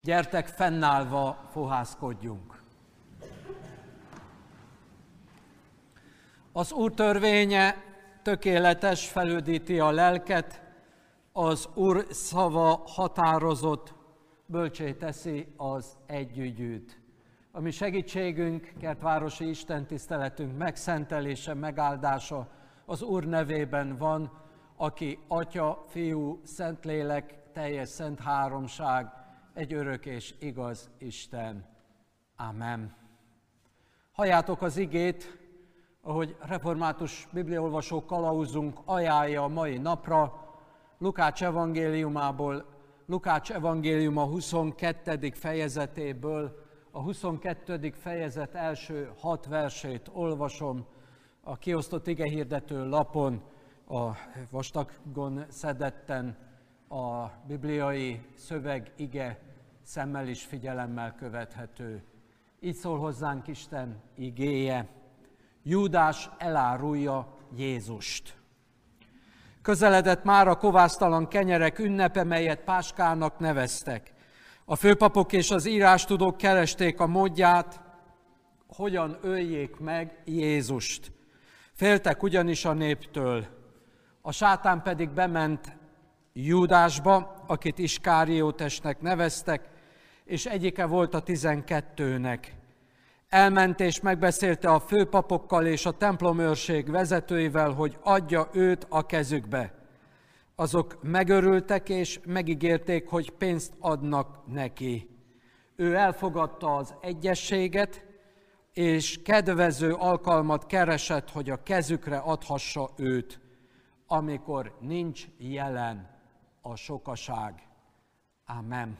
Gyertek, fennállva fohászkodjunk. Az Úr törvénye tökéletes, felüdíti a lelket, az Úr szava határozott, bölcsé teszi az együgyűt. A mi segítségünk, kertvárosi istentiszteletünk megszentelése, megáldása az Úr nevében van, aki Atya, Fiú, Szentlélek, teljes szent háromság, egy örök és igaz Isten. Amen. Halljátok az igét, ahogy református bibliaolvasó kalauzunk ajánlja a mai napra, Lukács evangéliumából, Lukács evangéliuma 22. fejezetéből, a 22. fejezet első 6 versét olvasom a kiosztott igehirdető lapon, a vastagon szedetten, a bibliai szöveg ige szemmel és figyelemmel követhető. Így szól hozzánk Isten igéje. Júdás elárulja Jézust. Közeledett már a kovásztalan kenyerek ünnepe, melyet Páskának neveztek. A főpapok és az írástudók keresték a módját, hogyan öljék meg Jézust. Féltek ugyanis a néptől. A sátán pedig bement Júdásba, akit Iskáriótesnek neveztek, és egyike volt a 12-nek. Elment és megbeszélte a főpapokkal és a templomőrség vezetőivel, hogy adja őt a kezükbe. Azok megörültek és megígérték, hogy pénzt adnak neki. Ő elfogadta az egyezséget, és kedvező alkalmat keresett, hogy a kezükre adhassa őt, amikor nincs jelen a sokaság. Amen.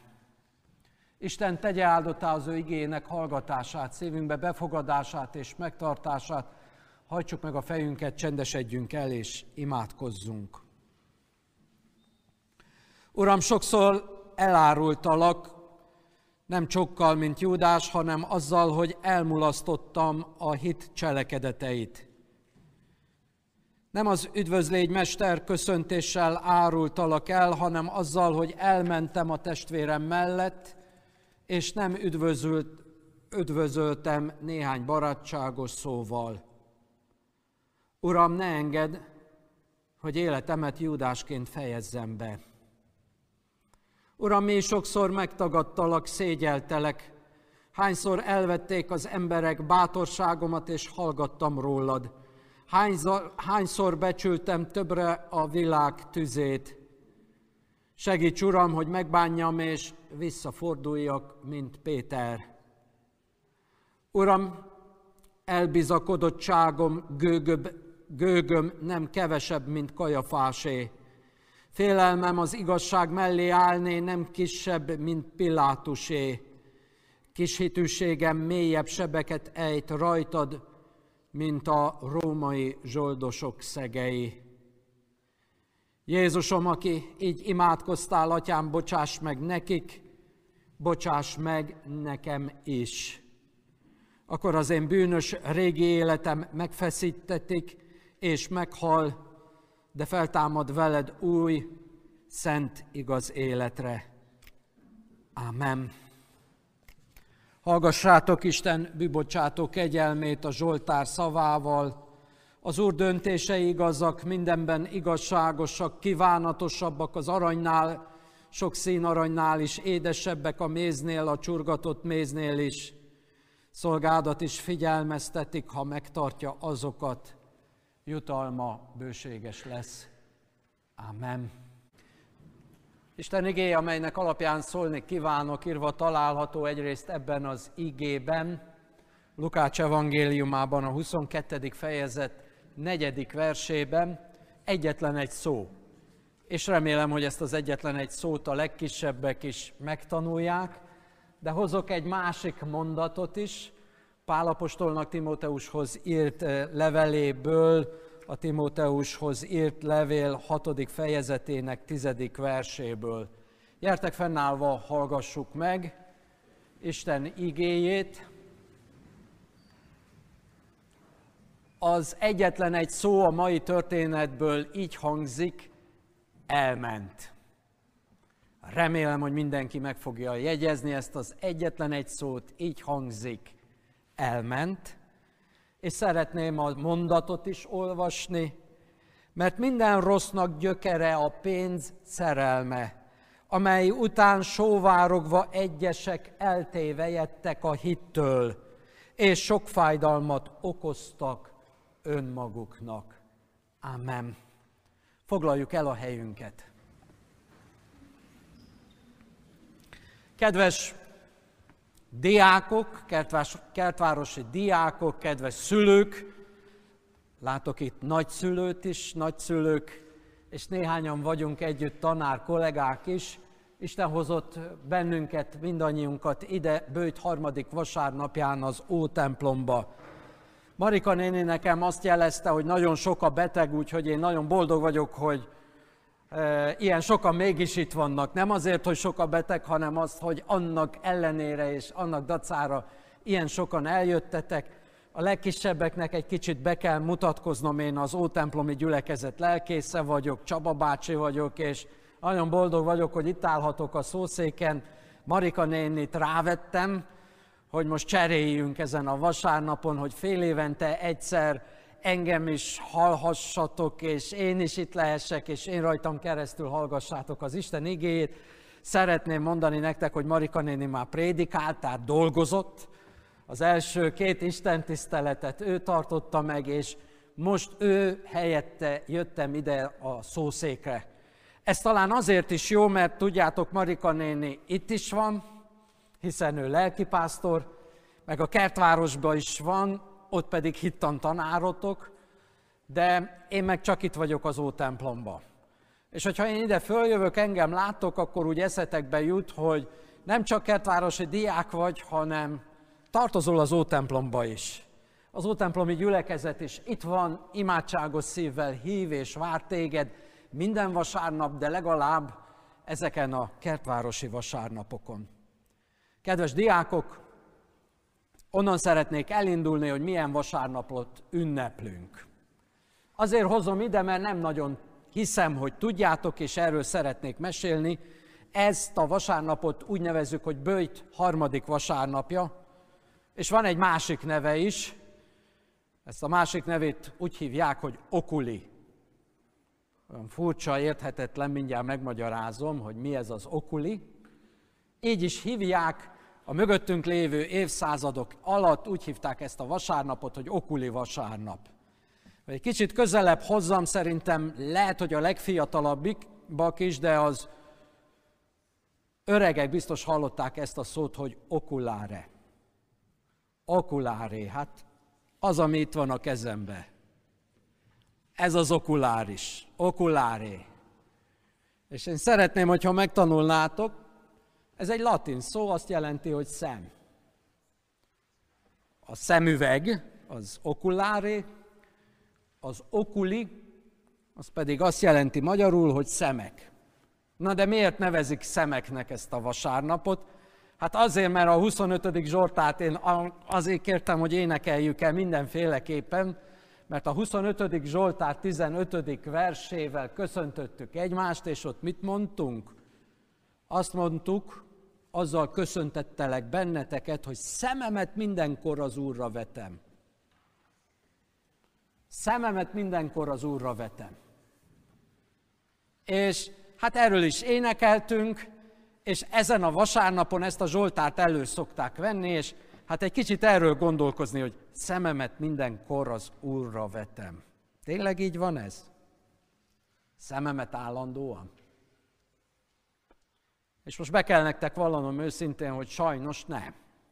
Isten tegye áldottá az ő igének hallgatását, szívünkbe befogadását és megtartását. Hajtsuk meg a fejünket, csendesedjünk el és imádkozzunk. Uram, sokszor elárultalak, nem csokkal, mint Júdás, hanem azzal, hogy elmulasztottam a hit cselekedeteit. Nem az üdvözlégy mester köszöntéssel árultalak el, hanem azzal, hogy elmentem a testvérem mellett, és nem üdvözöltem néhány barátságos szóval. Uram, ne engedd, hogy életemet Júdásként fejezzem be. Uram, mi sokszor megtagadtalak, szégyeltelek, hányszor elvették az emberek bátorságomat, és hallgattam rólad. Hányszor becsültem többre a világ tüzét. Segíts, Uram, hogy megbánjam és visszaforduljak, mint Péter. Uram, elbizakodottságom, gőgöm nem kevesebb, mint Kajafásé. Félelmem az igazság mellé állni nem kisebb, mint Pilátusé. Kis hitűségem mélyebb sebeket ejt rajtad, mint a római zsoldosok szegei. Jézusom, aki így imádkoztál, Atyám, bocsáss meg nekik, bocsáss meg nekem is. Akkor az én bűnös régi életem megfeszítetik és meghal, de feltámad veled új, szent, igaz életre. Ámen. Hallgassátok Isten bűbocsátó kegyelmét a Zsoltár szavával. Az Úr döntései igazak, mindenben igazságosak, kívánatosabbak az aranynál, sok színaranynál is, édesebbek a méznél, a csurgatott méznél is. Szolgádat is figyelmeztetik, ha megtartja azokat, jutalma bőséges lesz. Amen. Isten igéje, amelynek alapján szólni kívánok, írva található egyrészt ebben az igében, Lukács evangéliumában, a 22. fejezet 4. versében egyetlen egy szó. És remélem, hogy ezt az egyetlen egy szót a legkisebbek is megtanulják, de hozok egy másik mondatot is, Pál apostolnak Timóteushoz írt leveléből, a Timóteushoz írt levél 6. fejezetének 10. verséből. Gyertek, fennállva hallgassuk meg Isten igéjét. Az egyetlen egy szó a mai történetből így hangzik, elment. Remélem, hogy mindenki meg fogja jegyezni ezt az egyetlen egy szót, így hangzik, elment. És szeretném a mondatot is olvasni, mert minden rossznak gyökere a pénz szerelme, amely után sóvárogva egyesek eltévejedtek a hittől, és sok fájdalmat okoztak önmaguknak. Amen. Foglaljuk el a helyünket. Kedves diákok, kertvárosi diákok, kedves szülők, látok itt nagyszülőt is, nagyszülők, és néhányan vagyunk együtt tanár kollégák is. Isten hozott bennünket, mindannyiunkat ide böjt harmadik vasárnapján az Ótemplomba. Marika néni nekem azt jelezte, hogy nagyon sok a beteg, úgyhogy én nagyon boldog vagyok, hogy ilyen sokan mégis itt vannak. Nem azért, hogy sok a beteg, hanem azt, hogy annak ellenére és annak dacára ilyen sokan eljöttetek. A legkisebbeknek egy kicsit be kell mutatkoznom, én az Ótemplomi gyülekezet lelkésze vagyok, Csaba bácsi vagyok, és nagyon boldog vagyok, hogy itt állhatok a szószéken. Marika nénit rávettem, hogy most cseréljünk ezen a vasárnapon, hogy fél évente egyszer engem is hallhassatok, és én is itt lehessek, és én rajtam keresztül hallgassátok az Isten igéjét. Szeretném mondani nektek, hogy Marika néni már prédikált, tehát dolgozott. Az első 2 istentiszteletet ő tartotta meg, és most ő helyette jöttem ide a szószékre. Ez talán azért is jó, mert tudjátok, Marika néni itt is van, hiszen ő lelkipásztor, meg a Kertvárosban is van, ott pedig hittan tanárotok, de én meg csak itt vagyok az Ótemplomban. És hogyha én ide följövök, engem láttok, akkor úgy eszetekbe jut, hogy nem csak kertvárosi diák vagy, hanem tartozol az Ótemplomba is. Az Ótemplomi gyülekezet is itt van, imádságos szívvel hív és vár téged minden vasárnap, de legalább ezeken a kertvárosi vasárnapokon. Kedves diákok, onnan szeretnék elindulni, hogy milyen vasárnapot ünneplünk. Azért hozom ide, mert nem nagyon hiszem, hogy tudjátok, és erről szeretnék mesélni. Ezt a vasárnapot úgy nevezzük, hogy Böjt harmadik vasárnapja, és van egy másik neve is. Ezt a másik nevét úgy hívják, hogy Okuli. Olyan furcsa, érthetetlen, mindjárt megmagyarázom, hogy mi ez az Okuli. Így is hívják, a mögöttünk lévő évszázadok alatt úgy hívták ezt a vasárnapot, hogy Okuli vasárnap. Egy kicsit közelebb hozzam, szerintem lehet, hogy a legfiatalabbak is, de az öregek biztos hallották ezt a szót, hogy okuláre. Okuláré, hát az, ami itt van a kezembe. Ez az okuláris, okuláré. És én szeretném, hogyha megtanulnátok, ez egy latin szó, azt jelenti, hogy szem. A szemüveg, az okuláré, az okuli, az pedig azt jelenti magyarul, hogy szemek. Na de miért nevezik szemeknek ezt a vasárnapot? Hát azért, mert a 25. Zsoltárt én azért kértem, hogy énekeljük el mindenféleképpen, mert a 25. Zsoltár 15. versével köszöntöttük egymást, és ott mit mondtunk? Azt mondtuk, azzal köszöntettelek benneteket, hogy szememet mindenkor az Úrra vetem. Szememet mindenkor az Úrra vetem. És hát erről is énekeltünk, és ezen a vasárnapon ezt a Zsoltárt elő szokták venni, és hát egy kicsit erről gondolkozni, hogy szememet mindenkor az Úrra vetem. Tényleg így van ez? Szememet állandóan? És most be kell nektek vallanom őszintén, hogy sajnos nem.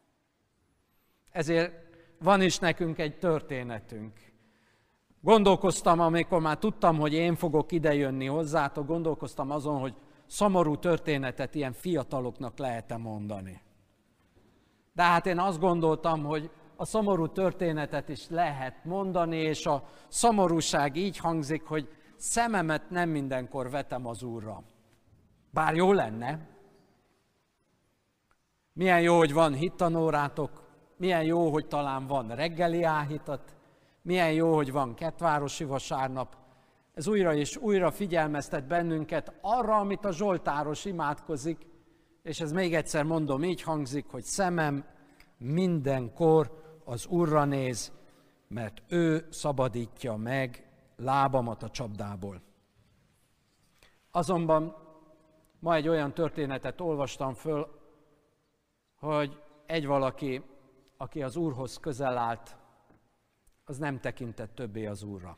Ezért van is nekünk egy történetünk. Gondolkoztam, amikor már tudtam, hogy én fogok idejönni hozzátok, gondolkoztam azon, hogy szomorú történetet ilyen fiataloknak lehet-e mondani. De hát én azt gondoltam, hogy a szomorú történetet is lehet mondani, és a szomorúság így hangzik, hogy szememet nem mindenkor vetem az Úrra. Bár jó lenne. Milyen jó, hogy van hittanórátok, milyen jó, hogy talán van reggeli áhítat, milyen jó, hogy van kertvárosi vasárnap, Ez újra és újra figyelmeztet bennünket arra, amit a zsoltáros imádkozik, és ez még egyszer mondom, így hangzik, hogy szemem mindenkor az Úrra néz, mert ő szabadítja meg lábamat a csapdából. Azonban ma egy olyan történetet olvastam föl, hogy egy valaki, aki az Úrhoz közel állt, az nem tekintett többé az Úrra.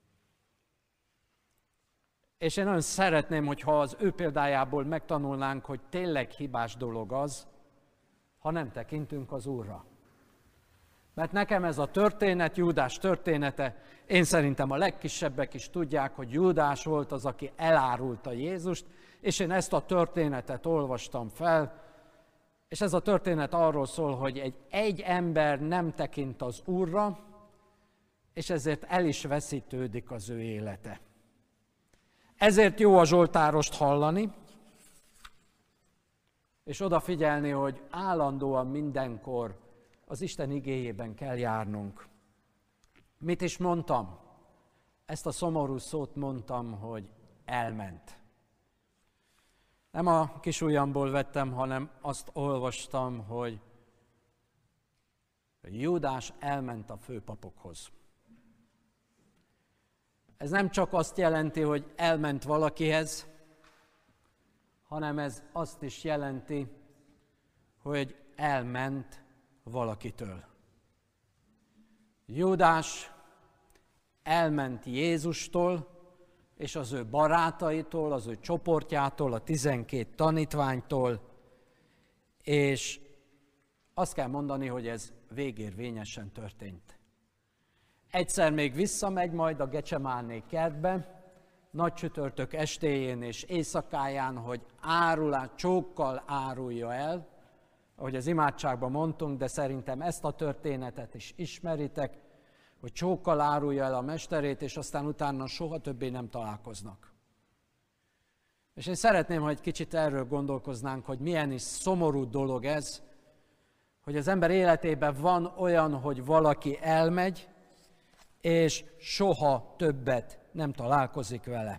És én nagyon szeretném, hogyha az ő példájából megtanulnánk, hogy tényleg hibás dolog az, ha nem tekintünk az Úrra. Mert nekem ez a történet, Júdás története, én szerintem a legkisebbek is tudják, hogy Júdás volt az, aki elárulta Jézust, és én ezt a történetet olvastam fel, és ez a történet arról szól, hogy egy ember nem tekint az Úrra, és ezért el is veszítődik az ő élete. Ezért jó a zsoltárost hallani, és odafigyelni, hogy állandóan mindenkor az Isten igéjében kell járnunk. Mit is mondtam? Ezt a szomorú szót mondtam, hogy elment. Nem a kisujjamból vettem, hanem azt olvastam, hogy Júdás elment a főpapokhoz. Ez nem csak azt jelenti, hogy elment valakihez, hanem ez azt is jelenti, hogy elment valakitől. Júdás elment Jézustól, és az ő barátaitól, az ő csoportjától, a 12 tanítványtól, és azt kell mondani, hogy ez végérvényesen történt. Egyszer még visszamegy majd a Gecsemáné kertbe, nagy csütörtök estéjén és éjszakáján, hogy csókkal árulja el, ahogy az imádságban mondtunk, de szerintem ezt a történetet is ismeritek, hogy csókkal árulja el a mesterét, és aztán utána soha többé nem találkoznak. És én szeretném, hogy egy kicsit erről gondolkoznánk, hogy milyen is szomorú dolog ez, hogy az ember életében van olyan, hogy valaki elmegy, és soha többet nem találkozik vele.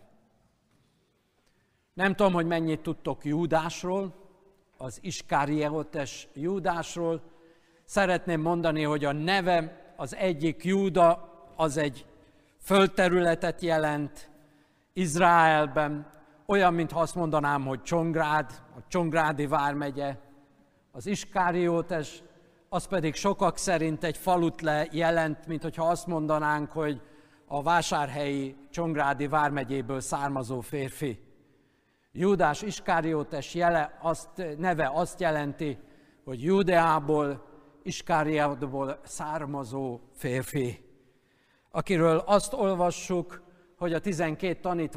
Nem tudom, hogy mennyit tudtok Júdásról, az Iskáriótes Júdásról. Szeretném mondani, hogy a neve, az egyik Júda, az egy földterületet jelent Izraelben, olyan, mintha azt mondanám, hogy Csongrád, a Csongrádi vármegye, az Iskáriótes, az pedig sokak szerint egy falut jelent, mint hogyha azt mondanánk, hogy a vásárhelyi Csongrádi vármegyéből származó férfi. Júdás Iskáriótes neve azt jelenti, hogy Judeából, Iskáriótból származó férfi, akiről azt olvassuk, hogy a 12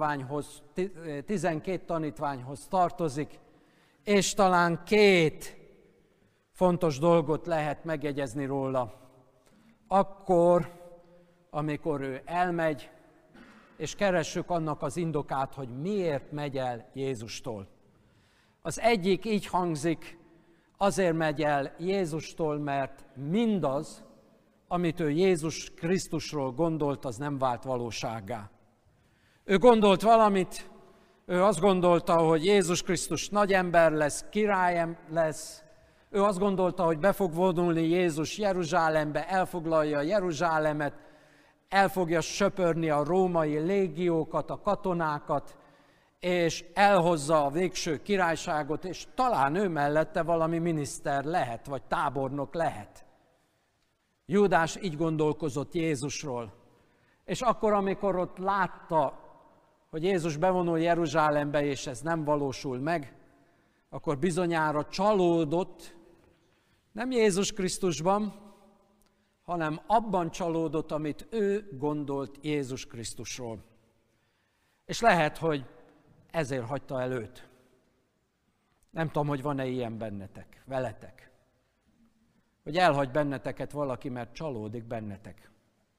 tanítványhoz tartozik, és talán 2 fontos dolgot lehet megjegyezni róla. Akkor, amikor ő elmegy, és keressük annak az indokát, hogy miért megy el Jézustól. Az egyik így hangzik, azért megy el Jézustól, mert mindaz, amit ő Jézus Krisztusról gondolt, az nem vált valósággá. Ő gondolt valamit, ő azt gondolta, hogy Jézus Krisztus nagy ember lesz, király lesz. Ő azt gondolta, hogy be fog vonulni Jézus Jeruzsálembe, elfoglalja Jeruzsálemet, el fogja söpörni a római légiókat, a katonákat, és elhozza a végső királyságot, és talán ő mellette valami miniszter lehet, vagy tábornok lehet. Júdás így gondolkozott Jézusról. És akkor, amikor ott látta, hogy Jézus bevonul Jeruzsálembe, és ez nem valósul meg, akkor bizonyára csalódott, nem Jézus Krisztusban, hanem abban csalódott, amit ő gondolt Jézus Krisztusról. És lehet, hogy ezért hagyta el őt. Nem tudom, hogy van-e ilyen bennetek, veletek. Hogy elhagy benneteket valaki, mert csalódik bennetek.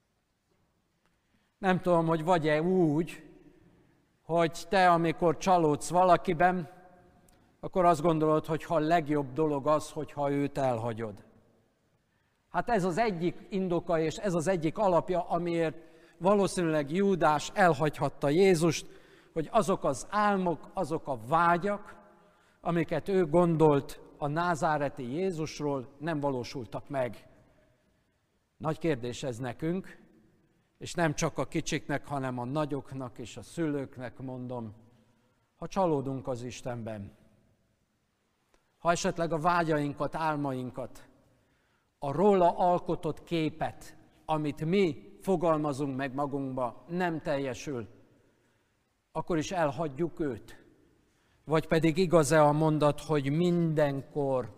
Nem tudom, hogy vagy-e úgy, hogy te, amikor csalódsz valakiben, akkor azt gondolod, hogy a legjobb dolog az, hogyha őt elhagyod. Hát ez az egyik indoka, és ez az egyik alapja, amiért valószínűleg Júdás elhagyhatta Jézust, hogy azok az álmok, azok a vágyak, amiket ő gondolt a názáreti Jézusról, nem valósultak meg. Nagy kérdés ez nekünk, és nem csak a kicsiknek, hanem a nagyoknak és a szülőknek mondom, ha csalódunk az Istenben, ha esetleg a vágyainkat, álmainkat, a róla alkotott képet, amit mi fogalmazunk meg magunkba, nem teljesül, akkor is elhagyjuk őt. Vagy pedig igaz-e a mondat, hogy mindenkor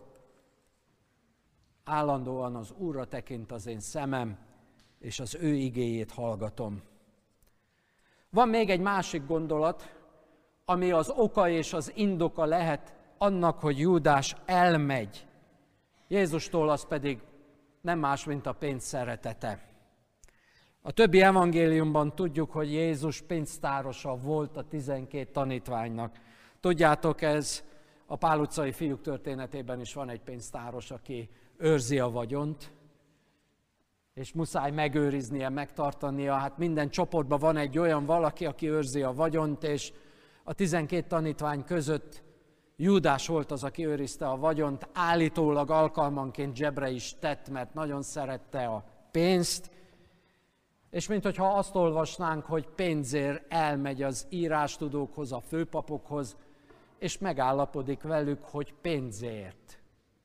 állandóan az Úrra tekint az én szemem, és az ő igéjét hallgatom. Van még egy másik gondolat, ami az oka és az indoka lehet annak, hogy Júdás elmegy. Jézustól az pedig nem más, mint a pénz szeretete. A többi evangéliumban tudjuk, hogy Jézus pénztárosa volt a 12 tanítványnak. Tudjátok, ez a Pál utcai fiúk történetében is van egy pénztáros, aki őrzi a vagyont, és muszáj megőriznie, megtartania. Hát minden csoportban van egy olyan valaki, aki őrzi a vagyont, és a 12 tanítvány között Júdás volt az, aki őrizte a vagyont, állítólag alkalmanként zsebre is tett, mert nagyon szerette a pénzt, és minthogyha azt olvasnánk, hogy pénzért elmegy az írástudókhoz, a főpapokhoz, és megállapodik velük, hogy pénzért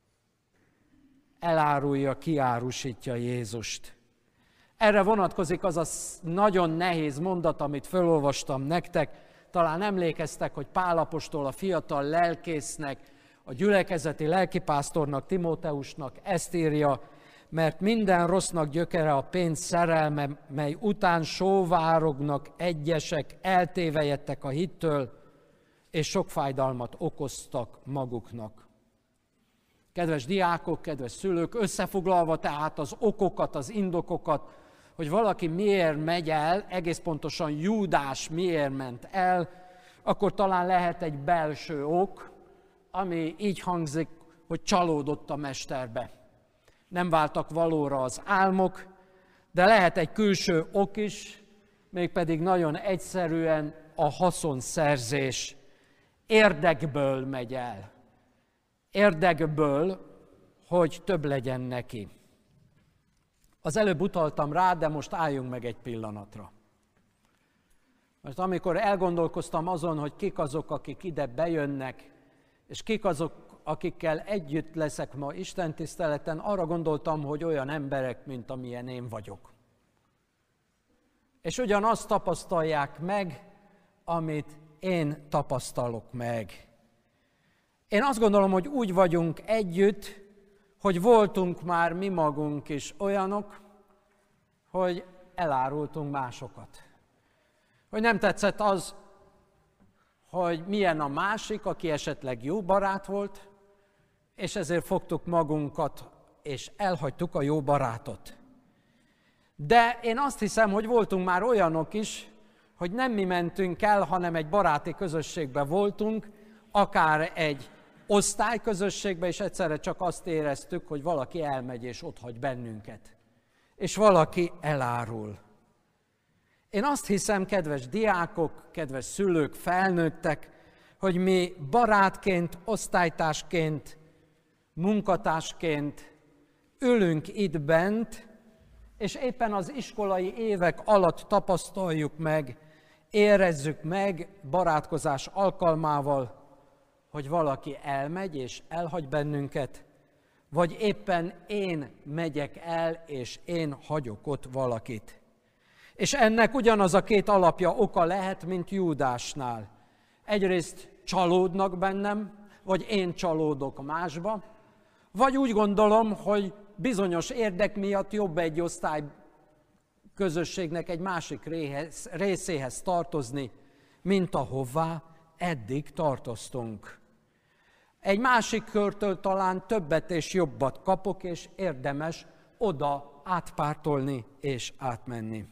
elárulja, kiárusítja Jézust. Erre vonatkozik az a nagyon nehéz mondat, amit felolvastam nektek. Talán emlékeztek, hogy Pál apostol a fiatal lelkésznek, a gyülekezeti lelkipásztornak, Timóteusnak ezt írja, mert minden rossznak gyökere a pénz szerelme, mely után sóvárognak egyesek, eltévejedtek a hittől, és sok fájdalmat okoztak maguknak. Kedves diákok, kedves szülők, összefoglalva tehát az okokat, az indokokat, hogy valaki miért megy el, egész pontosan Júdás miért ment el, akkor talán lehet egy belső ok, ami így hangzik, hogy csalódott a mesterbe. Nem váltak valóra az álmok, de lehet egy külső ok is, mégpedig nagyon egyszerűen a haszonszerzés. Érdekből megy el. Érdekből, hogy több legyen neki. Az előbb utaltam rá, de most álljunk meg egy pillanatra. Mert amikor elgondolkoztam azon, hogy kik azok, akik ide bejönnek, és kik azok, akikkel együtt leszek ma istentiszteleten, arra gondoltam, hogy olyan emberek, mint amilyen én vagyok. És ugyanazt tapasztalják meg, amit én tapasztalok meg. Én azt gondolom, hogy úgy vagyunk együtt, hogy voltunk már mi magunk is olyanok, hogy elárultunk másokat. Hogy nem tetszett az, hogy milyen a másik, aki esetleg jó barát volt, és ezért fogtuk magunkat, és elhagytuk a jó barátot. De én azt hiszem, hogy voltunk már olyanok is, hogy nem mi mentünk el, hanem egy baráti közösségben voltunk, akár egy osztályközösségben, és egyszerre csak azt éreztük, hogy valaki elmegy és otthagy bennünket. És valaki elárul. Én azt hiszem, kedves diákok, kedves szülők, felnőttek, hogy mi barátként, osztálytársként, munkatársként ülünk itt bent, és éppen az iskolai évek alatt tapasztaljuk meg, érezzük meg barátkozás alkalmával, hogy valaki elmegy és elhagy bennünket, vagy éppen én megyek el, és én hagyok ott valakit. És ennek ugyanaz a két alapja, oka lehet, mint Júdásnál. Egyrészt csalódnak bennem, vagy én csalódok másba, vagy úgy gondolom, hogy bizonyos érdek miatt jobb egy osztály közösségnek egy másik részéhez tartozni, mint ahová eddig tartoztunk. Egy másik körtől talán többet és jobbat kapok, és érdemes oda átpártolni és átmenni.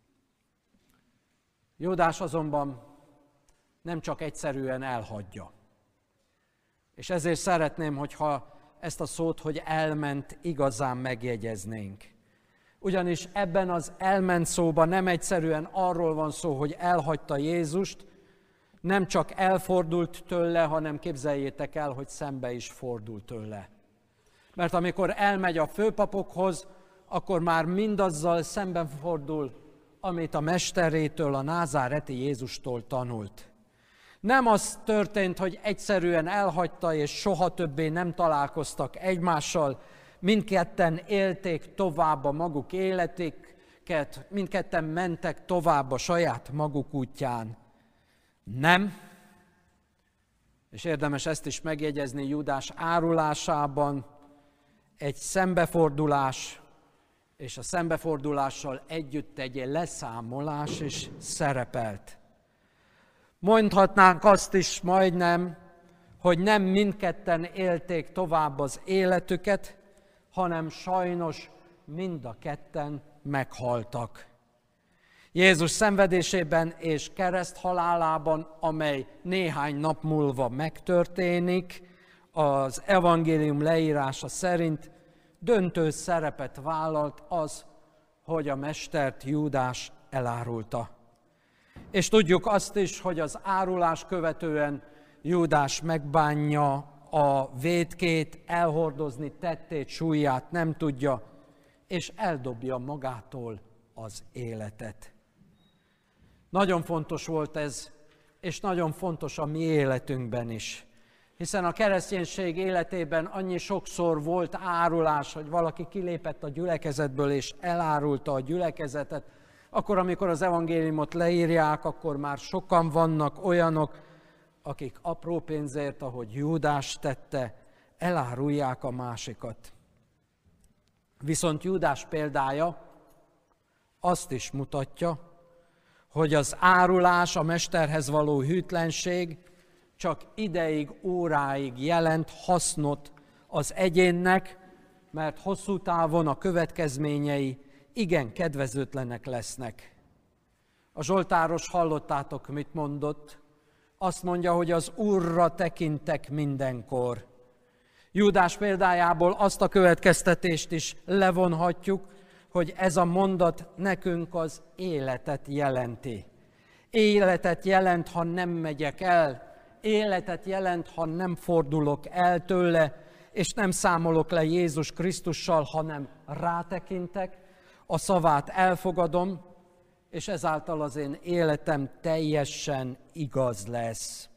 Júdás azonban nem csak egyszerűen elhagyja. És ezért szeretném, hogyha ezt a szót, hogy elment, igazán megjegyeznénk. Ugyanis ebben az elment szóban nem egyszerűen arról van szó, hogy elhagyta Jézust, nem csak elfordult tőle, hanem képzeljétek el, hogy szembe is fordult tőle. Mert amikor elmegy a főpapokhoz, akkor már mindazzal szemben fordul, amit a mesterétől, a názáreti Jézustól tanult. Nem az történt, hogy egyszerűen elhagyta, és soha többé nem találkoztak egymással, mindketten élték tovább a maguk életüket, mindketten mentek tovább a saját maguk útján. Nem, és érdemes ezt is megjegyezni Júdás árulásában, egy szembefordulás, és a szembefordulással együtt egy leszámolás is szerepelt. Mondhatnánk azt is majdnem, hogy nem mindketten élték tovább az életüket, hanem sajnos mind a ketten meghaltak. Jézus szenvedésében és kereszthalálában, amely néhány nap múlva megtörténik, az evangélium leírása szerint döntő szerepet vállalt az, hogy a mestert Júdás elárulta. És tudjuk azt is, hogy az árulás követően Júdás megbánja a vétkét, elhordozni tettét, súlyát nem tudja, és eldobja magától az életet. Nagyon fontos volt ez, és nagyon fontos a mi életünkben is. Hiszen a kereszténység életében annyi sokszor volt árulás, hogy valaki kilépett a gyülekezetből és elárulta a gyülekezetet. Akkor, amikor az evangéliumot leírják, akkor már sokan vannak olyanok, akik apró pénzért, ahogy Júdás tette, elárulják a másikat. Viszont Júdás példája azt is mutatja, hogy az árulás, a mesterhez való hűtlenség csak ideig, óráig jelent hasznot az egyénnek, mert hosszú távon a következményei igen kedvezőtlenek lesznek. A zsoltáros hallottátok, mit mondott? Azt mondja, hogy az Úrra tekintek mindenkor. Júdás példájából azt a következtetést is levonhatjuk, hogy ez a mondat nekünk az életet jelenti. Életet jelent, ha nem megyek el, életet jelent, ha nem fordulok el tőle, és nem számolok le Jézus Krisztussal, hanem rátekintek, a szavát elfogadom, és ezáltal az én életem teljesen igaz lesz.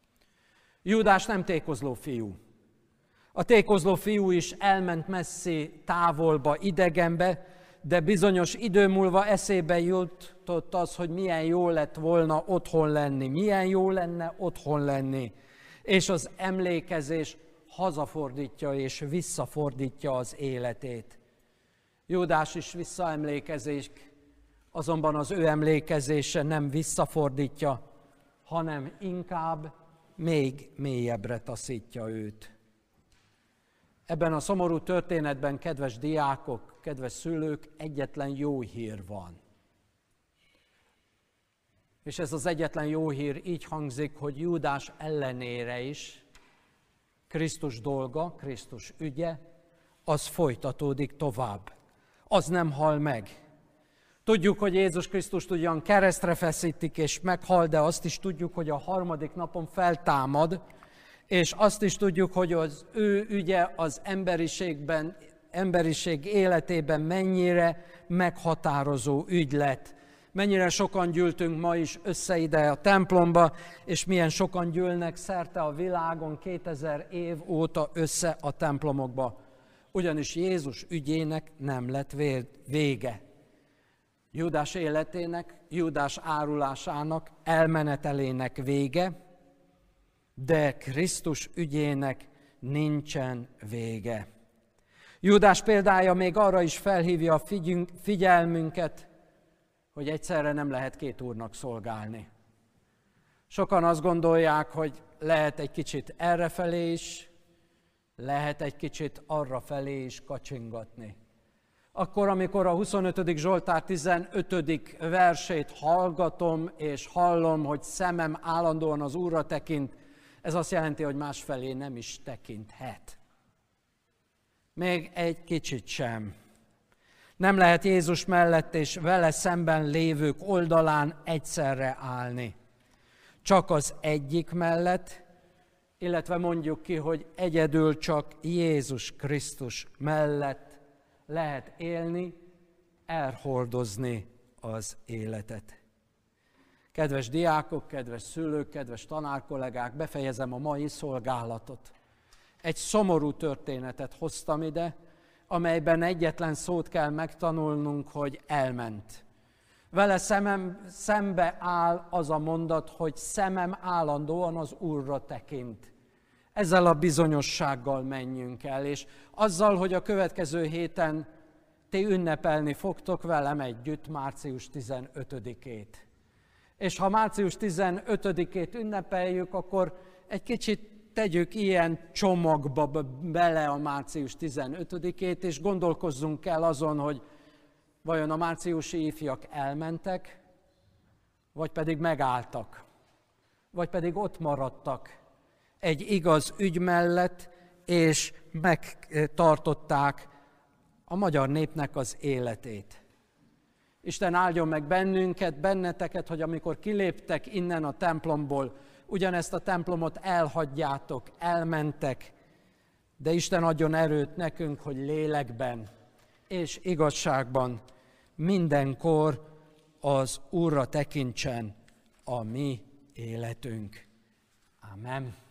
Júdás nem tékozló fiú. A tékozló fiú is elment messzi távolba, idegenbe, de bizonyos idő múlva eszébe jutott az, hogy milyen jó lett volna otthon lenni, milyen jó lenne otthon lenni. És az emlékezés hazafordítja és visszafordítja az életét. Júdás is visszaemlékezik, azonban az ő emlékezése nem visszafordítja, hanem inkább még mélyebbre taszítja őt. Ebben a szomorú történetben, kedves diákok, kedves szülők, egyetlen jó hír van. És ez az egyetlen jó hír így hangzik, hogy Júdás ellenére is Krisztus dolga, Krisztus ügye, az folytatódik tovább. Az nem hal meg. Tudjuk, hogy Jézus Krisztust ugyan keresztre feszítik és meghal, de azt is tudjuk, hogy a harmadik napon feltámad, és azt is tudjuk, hogy az ő ügye az emberiség életében mennyire meghatározó ügy lett. Mennyire sokan gyűltünk ma is össze ide a templomba, és milyen sokan gyűlnek szerte a világon 2000 év óta össze a templomokba. Ugyanis Jézus ügyének nem lett vége. Júdás életének, Júdás árulásának, elmenetelének vége, de Krisztus ügyének nincsen vége. Júdás példája még arra is felhívja a figyelmünket, hogy egyszerre nem lehet két úrnak szolgálni. Sokan azt gondolják, hogy lehet egy kicsit errefelé is, lehet egy kicsit arrafelé is kacsingatni. Akkor, amikor a 25. Zsoltár 15. versét hallgatom és hallom, hogy szemem állandóan az Úrra tekint, ez azt jelenti, hogy másfelé nem is tekinthet. Még egy kicsit sem. Nem lehet Jézus mellett és vele szemben lévők oldalán egyszerre állni. Csak az egyik mellett, illetve mondjuk ki, hogy egyedül csak Jézus Krisztus mellett lehet élni, elhordozni az életet. Kedves diákok, kedves szülők, kedves tanárkollégák, befejezem a mai szolgálatot. Egy szomorú történetet hoztam ide, amelyben egyetlen szót kell megtanulnunk, hogy elment. Vele szembe áll az a mondat, hogy szemem állandóan az Úrra tekint. Ezzel a bizonyossággal menjünk el, és azzal, hogy a következő héten ti ünnepelni fogtok velem együtt március 15-ét. És ha március 15-ét ünnepeljük, akkor egy kicsit tegyük ilyen csomagba bele a március 15-ét, és gondolkozzunk el azon, hogy vajon a márciusi ifjak elmentek, vagy pedig megálltak, vagy pedig ott maradtak egy igaz ügy mellett, és megtartották a magyar népnek az életét. Isten áldjon meg bennünket, benneteket, hogy amikor kiléptek innen a templomból, ugyanezt a templomot elhagyjátok, elmentek, de Isten adjon erőt nekünk, hogy lélekben és igazságban mindenkor az Úrra tekintsen a mi életünk. Amen.